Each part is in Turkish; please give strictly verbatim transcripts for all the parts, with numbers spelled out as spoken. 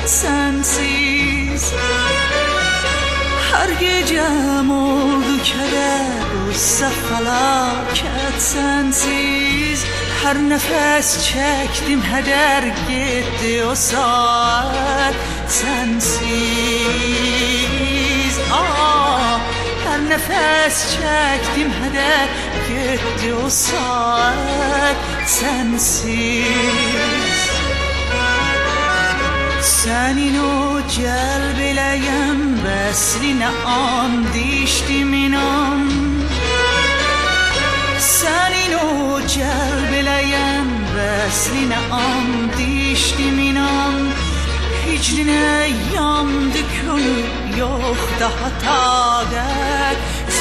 sensiz. Her gecem oldu keder, olsa felaket sensiz. Her nefes çektim heder, gitti o saat sensiz. Ah, her nefes çektim heder, gitti o saat sensiz. Senin o celbeleyen vesline and içtim inan. Senin o celbeleyen vesline and içtim inan. Hicrine yandı gönül, yok daha taqət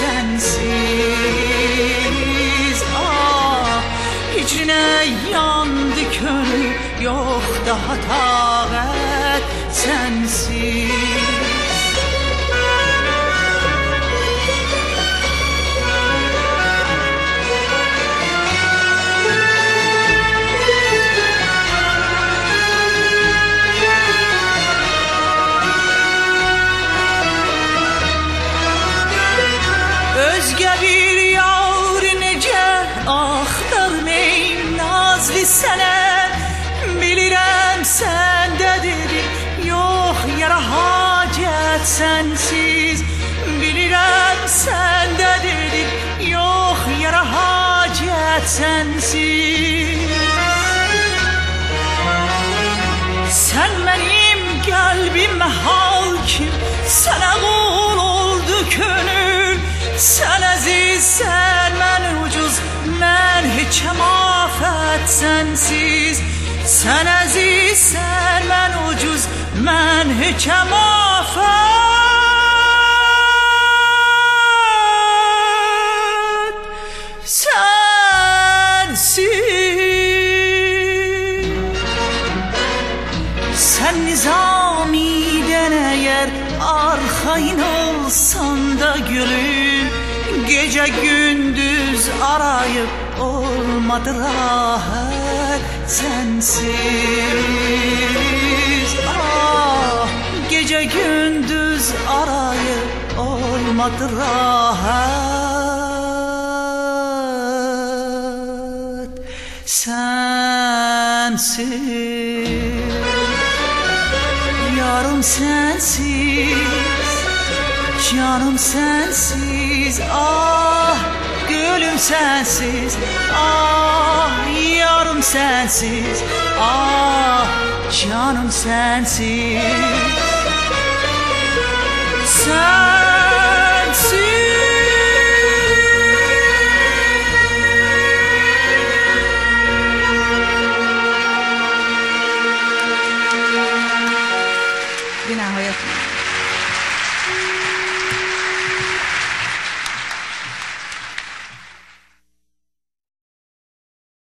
sensiz. Ah, hicrine yandı gönül, yok daha taqət sensiz. Özge bir yar necə axtarmayım nazlı sənə. Bilirəm səndədir, yox yara hacət sensiz. Bilirəm səndədir, yox yara hacət sensiz. Sən mənim qəlbimə hakim, sənə qul oldu könül. Sen azizsen, mən ucuz, mən heçəm afət sensiz. Sen azizsen, mən ucuz, mən heçəm afət sensiz. Sen nizamiden eğer arxayın olsan da gülüm, gece gündüz arayıp olmadı rahat sensiz. Ah, gece gündüz arayıp olmadı rahat sensiz. Yarım sensiz, canım sensiz. Ah, gülüm sensiz. Ah, yarım sensiz. Ah, canım sensiz. Sen